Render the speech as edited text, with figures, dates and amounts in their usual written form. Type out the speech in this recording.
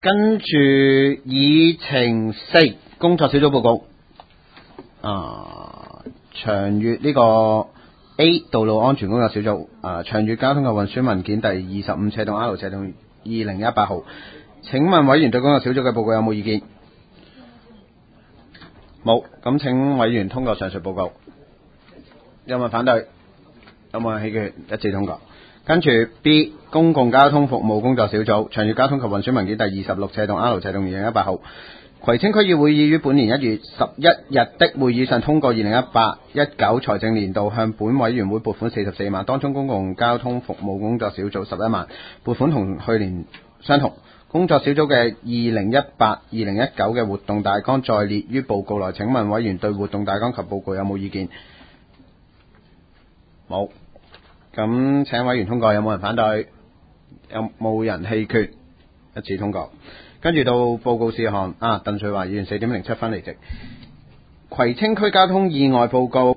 跟住議程4工作小組報告。長粵呢個 A 道路安全工作小組，長粵交通及運輸文件第25/R/2018號。請問委員對工作小組嘅報告有冇意見？冇，咁請委員通過上述報告。有冇人反對？有冇人棄權？一致通過。跟住 B 公共交通服務工作小組，長粵交通及運輸文件第26/R/2018號。葵青區議會已於本年1月11日的會議上通過2018-19財政年度向本委員會撥款44萬，當中公共交通服務工作小組11萬，撥款同去年相同。工作小組嘅2018-2019嘅活動大綱載列於報告內，請問委員對活動大綱及報告有冇意見？冇。咁請委員通過，有冇人反對？有冇人棄權？一致通過。跟住到報告事項，鄧萃華議員4:07離席。葵青區交通意外報告。